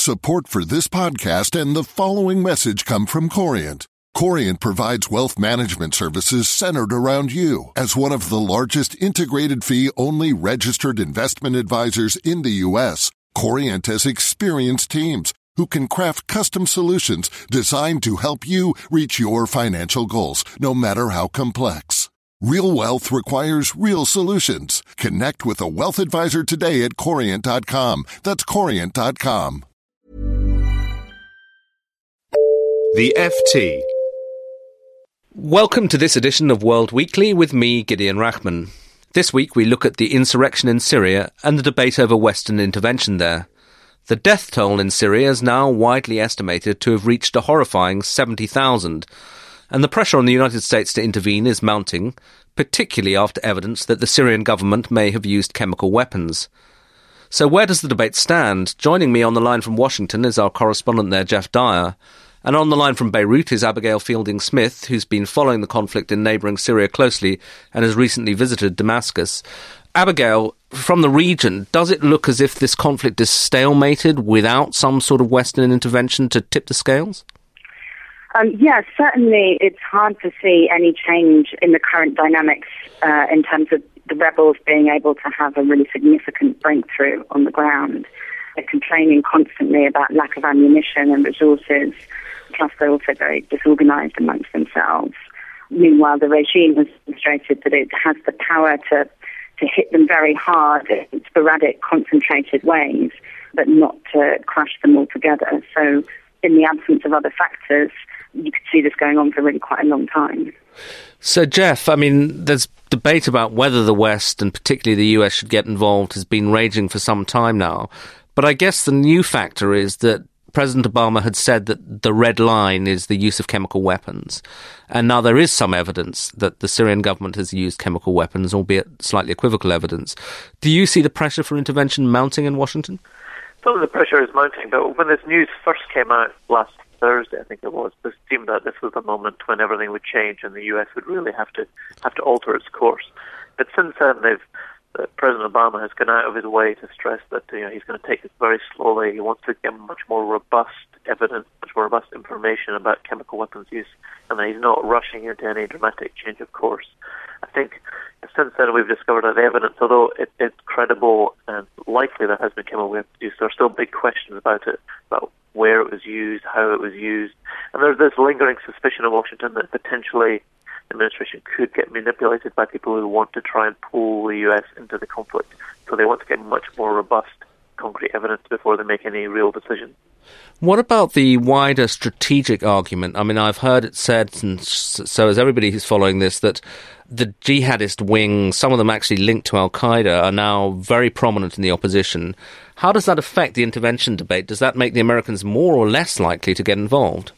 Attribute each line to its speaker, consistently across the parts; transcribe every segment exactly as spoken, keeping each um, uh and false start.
Speaker 1: Support for this podcast and the following message come from Corient. Corient provides wealth management services centered around you. As one of the largest integrated fee-only registered investment advisors in the U S, Corient has experienced teams who can craft custom solutions designed to help you reach your financial goals, no matter how complex. Real wealth requires real solutions. Connect with a wealth advisor today at corient dot com. That's corient dot com.
Speaker 2: The F T.
Speaker 3: Welcome to this edition of World Weekly with me, Gideon Rachman. This week we look at the insurrection in Syria and the debate over Western intervention there. The death toll in Syria is now widely estimated to have reached a horrifying seventy thousand, and the pressure on the United States to intervene is mounting, particularly after evidence that the Syrian government may have used chemical weapons. So where does the debate stand? Joining me on the line from Washington is our correspondent there, Jeff Dyer. And on the line from Beirut is Abigail Fielding-Smith, who's been following the conflict in neighbouring Syria closely and has recently visited Damascus. Abigail, from the region, does it look as if this conflict is stalemated without some sort of Western intervention to tip the scales?
Speaker 4: Um, yeah, certainly it's hard to see any change in the current dynamics uh, in terms of the rebels being able to have a really significant breakthrough on the ground. They're complaining constantly about lack of ammunition and resources. Plus, they're also very disorganized amongst themselves. Meanwhile, the regime has demonstrated that it has the power to, to hit them very hard in sporadic, concentrated ways, but not to crush them all together. So, in the absence of other factors, you could see this going on for really quite a long time.
Speaker 3: So, Jeff, I mean, there's debate about whether the West, and particularly the U S, should get involved has been raging for some time now. But I guess the new factor is that President Obama had said that the red line is the use of chemical weapons. And now there is some evidence that the Syrian government has used chemical weapons, albeit slightly equivocal evidence. Do you see the pressure for intervention mounting in Washington?
Speaker 5: Some of the pressure is mounting, but when this news first came out last Thursday, I think it was, it seemed that this was the moment when everything would change and the U S would really have to have to alter its course. But since then, they've Uh, President Obama has gone out of his way to stress that you know he's going to take this very slowly. He wants to get much more robust evidence, much more robust information about chemical weapons use, and that he's not rushing into any dramatic change of course. I think since then we've discovered that the evidence, although it, it's credible and likely there has been chemical weapons use, there are still big questions about it, about where it was used, how it was used, and there's this lingering suspicion in Washington that potentially the administration could get manipulated by people who want to try and pull the U S into the conflict. So they want to get much more robust, concrete evidence before they make any real decision.
Speaker 3: What about the wider strategic argument? I mean, I've heard it said, and so has everybody who's following this, that the jihadist wing, some of them actually linked to Al-Qaeda, are now very prominent in the opposition. How does that affect the intervention debate? Does that make the Americans more or less likely to get involved?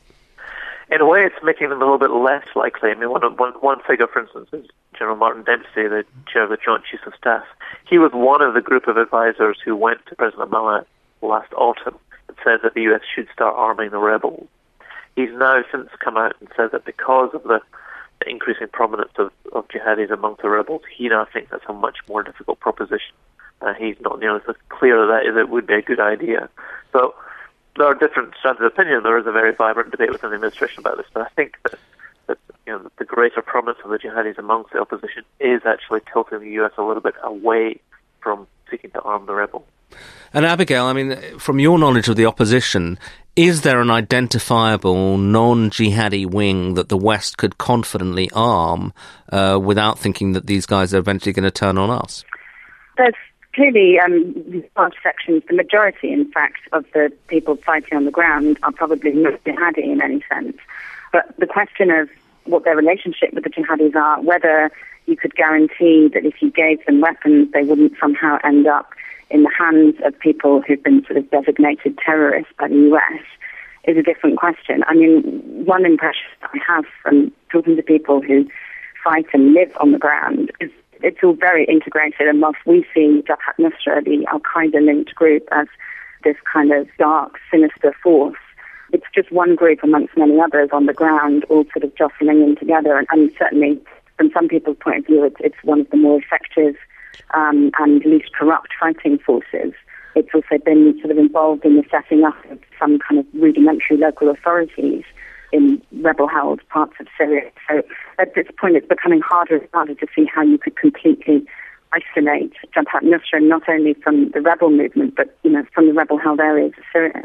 Speaker 5: In a way, it's making them a little bit less likely. I mean, one, one, one figure, for instance, is General Martin Dempsey, the chair of the Joint Chiefs of Staff. He was one of the group of advisors who went to President Obama last autumn and said that the U S should start arming the rebels. He's now since come out and said that because of the, the increasing prominence of, of jihadis amongst the rebels, he now thinks that's a much more difficult proposition. Uh, he's not nearly so clear that it would be a good idea. So there are different strands of opinion. There is a very vibrant debate within the administration about this, but I think that, that you know, the greater prominence of the jihadis amongst the opposition is actually tilting the U S a little bit away from seeking to arm the rebels.
Speaker 3: And Abigail, I mean, from your knowledge of the opposition, is there an identifiable non-jihadi wing that the West could confidently arm uh, without thinking that these guys are eventually going to turn on us?
Speaker 4: There's Clearly, um, large sections, the majority, in fact, of the people fighting on the ground are probably not jihadi in any sense. But the question of what their relationship with the jihadis are, whether you could guarantee that if you gave them weapons, they wouldn't somehow end up in the hands of people who've been sort of designated terrorists by the U S, is a different question. I mean, one impression I have from talking to people who fight and live on the ground is it's all very integrated, and whilst we see Jabhat Nusra, the Al-Qaeda-linked group, as this kind of dark, sinister force, it's just one group amongst many others on the ground, all sort of jostling in together, and, and certainly, from some people's point of view, it's, it's one of the more effective um, and least corrupt fighting forces. It's also been sort of involved in the setting up of some kind of rudimentary local authorities in rebel-held parts of Syria. So at this point, it's becoming harder and harder to see how you could completely isolate Jabhat al-Nusra not only from the rebel movement, but, you know, from the rebel-held areas of Syria.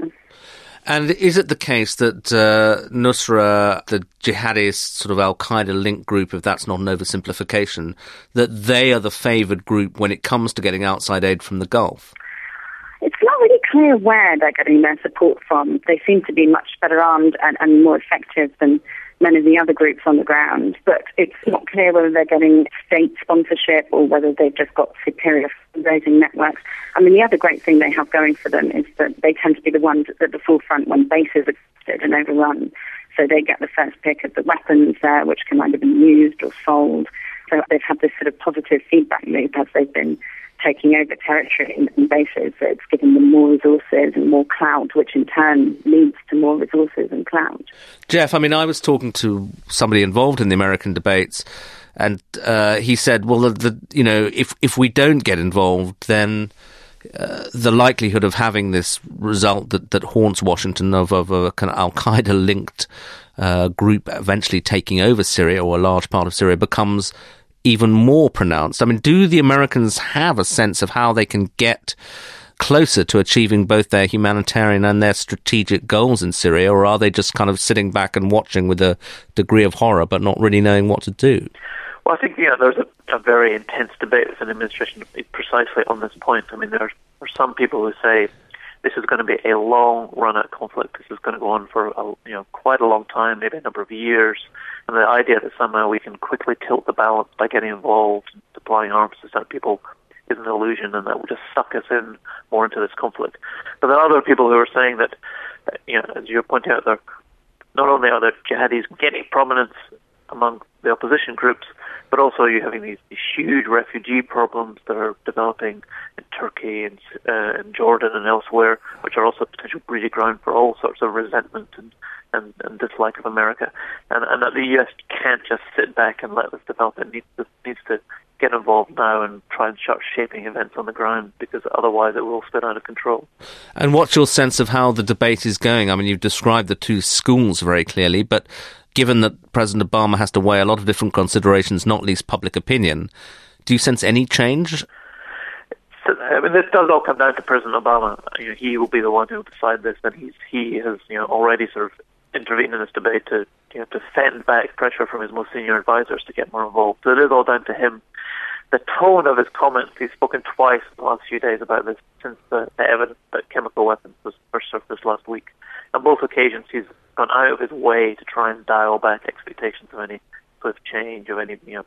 Speaker 3: And is it the case that uh, Nusra, the jihadist sort of al-Qaeda linked group, if that's not an oversimplification, that they are the favoured group when it comes to getting outside aid from the Gulf?
Speaker 4: It's not really clear where they're getting their support from. They seem to be much better armed and, and more effective than many of the other groups on the ground, but it's not clear whether they're getting state sponsorship or whether they've just got superior fundraising networks. I mean, the other great thing they have going for them is that they tend to be the ones at the forefront when bases are tested and overrun. So they get the first pick of the weapons there, which can either be used or sold. So they've had this sort of positive feedback loop as they've been taking over territory and bases. So it's giving them more resources and more clout, which in turn leads to more resources and clout.
Speaker 3: Jeff, I mean, I was talking to somebody involved in the American debates, and uh, he said, well, the, the, you know, if if we don't get involved, then uh, the likelihood of having this result that, that haunts Washington of, of a kind of al-Qaeda-linked uh, group eventually taking over Syria or a large part of Syria becomes even more pronounced. I mean, do the Americans have a sense of how they can get closer to achieving both their humanitarian and their strategic goals in Syria, or are they just kind of sitting back and watching with a degree of horror but not really knowing what to do?
Speaker 5: Well, I think, you know, there's a, a very intense debate within the administration precisely on this point. I mean, there are some people who say this is going to be a long run-out conflict. This is going to go on for a, you know, quite a long time, maybe a number of years. And the idea that somehow we can quickly tilt the balance by getting involved and deploying arms to certain people is an illusion, and that will just suck us in more into this conflict. But there are other people who are saying that, you know, as you're pointing out, there, not only are the jihadis gaining prominence among the opposition groups, but also you're having these, these huge refugee problems that are developing in Turkey and uh, in Jordan and elsewhere, which are also potential breeding ground for all sorts of resentment and, and, and dislike of America. And, and that the U S can't just sit back and let this develop. It needs to, needs to get involved now and try and start shaping events on the ground, because otherwise it will spin out of control.
Speaker 3: And what's your sense of how the debate is going? I mean, you've described the two schools very clearly, but given that President Obama has to weigh a lot of different considerations, not least public opinion, do you sense any change?
Speaker 5: So, I mean, this does all come down to President Obama. You know, he will be the one who will decide this, and he's, he has, you know, already sort of intervened in this debate to, you know, to fend back pressure from his most senior advisors to get more involved. So it is all down to him. The tone of his comments, he's spoken twice in the last few days about this since the, the evidence that chemical weapons was first surfaced last week. On both occasions, he's gone out of his way to try and dial back expectations of any sort of change, of any, you know,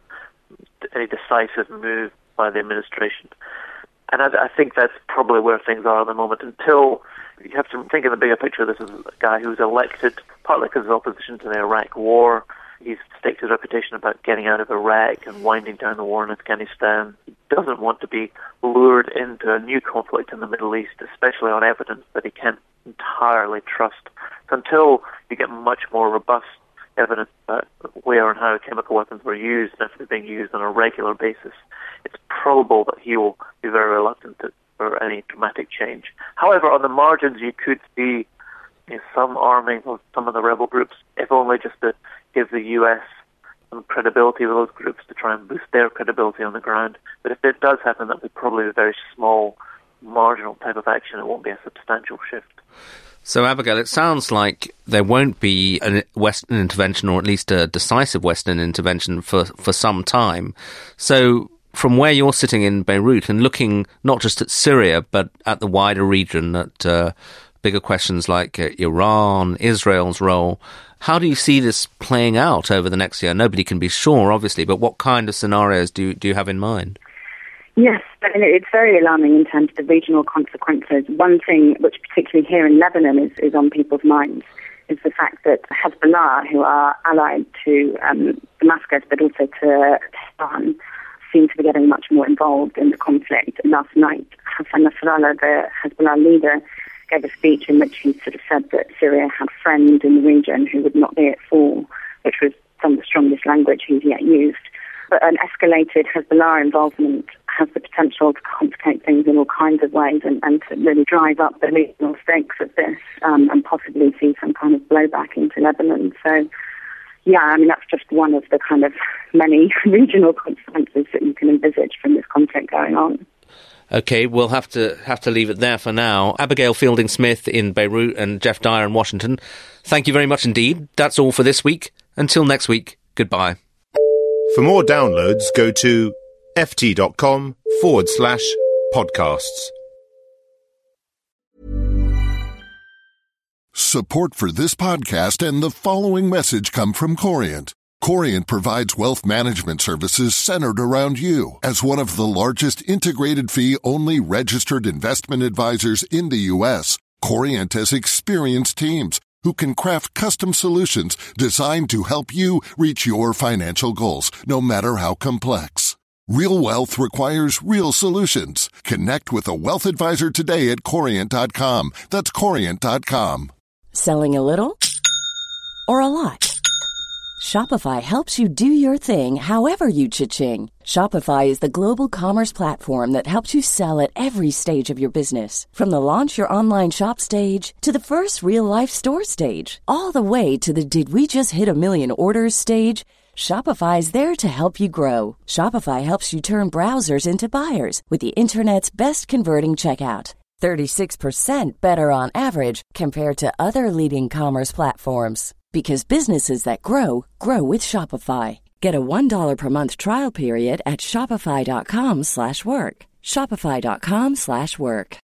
Speaker 5: any decisive move by the administration. And I, I think that's probably where things are at the moment. Until you have to think in the bigger picture, this is a guy who's elected partly because of opposition to the Iraq War. He's staked his reputation about getting out of Iraq and winding down the war in Afghanistan. He doesn't want to be lured into a new conflict in the Middle East, especially on evidence that he can't entirely trust. So until you get much more robust evidence about where and how chemical weapons were used and if they're being used on a regular basis, it's probable that he will be very reluctant to, for any dramatic change. However, on the margins, you could see, you know, some arming of some of the rebel groups, if only just to give the U S some credibility with those groups to try and boost their credibility on the ground. But if it does happen, that would be probably a very small, marginal type of action. It won't be a substantial shift.
Speaker 3: So, Abigail, it sounds like there won't be a Western intervention, or at least a decisive Western intervention for, for some time. So, from where you're sitting in Beirut and looking not just at Syria, but at the wider region, at uh, bigger questions like uh, Iran, Israel's role, how do you see this playing out over the next year? Nobody can be sure, obviously, but what kind of scenarios do, do you have in mind?
Speaker 4: Yes, I mean, it's very alarming in terms of the regional consequences. One thing which particularly here in Lebanon is, is on people's minds is the fact that Hezbollah, who are allied to um, Damascus but also to Tehran, seem to be getting much more involved in the conflict. Last night, Hassan Nasrallah, the Hezbollah leader, gave a speech in which he sort of said that Syria had friends in the region who would not be at fall, which was some of the strongest language he's yet used. But an escalated Hezbollah involvement has the potential to complicate things in all kinds of ways and, and to really drive up the regional stakes of this um, and possibly see some kind of blowback into Lebanon. So, yeah, I mean, that's just one of the kind of many regional consequences that you can envisage from this conflict going on.
Speaker 3: Okay, we'll have to have to leave it there for now. Abigail Fielding-Smith in Beirut and Jeff Dyer in Washington, thank you very much indeed. That's all for this week. Until next week, goodbye.
Speaker 2: For more downloads, go to ft.com forward slash podcasts.
Speaker 1: Support for this podcast and the following message come from Corient. Corient provides wealth management services centered around you. As one of the largest integrated fee-only registered investment advisors in the U S, Corient has experienced teams who can craft custom solutions designed to help you reach your financial goals, no matter how complex. Real wealth requires real solutions. Connect with a wealth advisor today at Corient dot com. That's Corient dot com.
Speaker 6: Selling a little or a lot? Shopify helps you do your thing however you cha-ching. Shopify is the global commerce platform that helps you sell at every stage of your business. From the launch your online shop stage to the first real-life store stage, all the way to the did we just hit a million orders stage. Shopify is there to help you grow. Shopify helps you turn browsers into buyers with the internet's best converting checkout. thirty-six percent better on average compared to other leading commerce platforms. Because businesses that grow, grow with Shopify. Get a one dollar per month trial period at shopify.com slash work. Shopify.com slash work.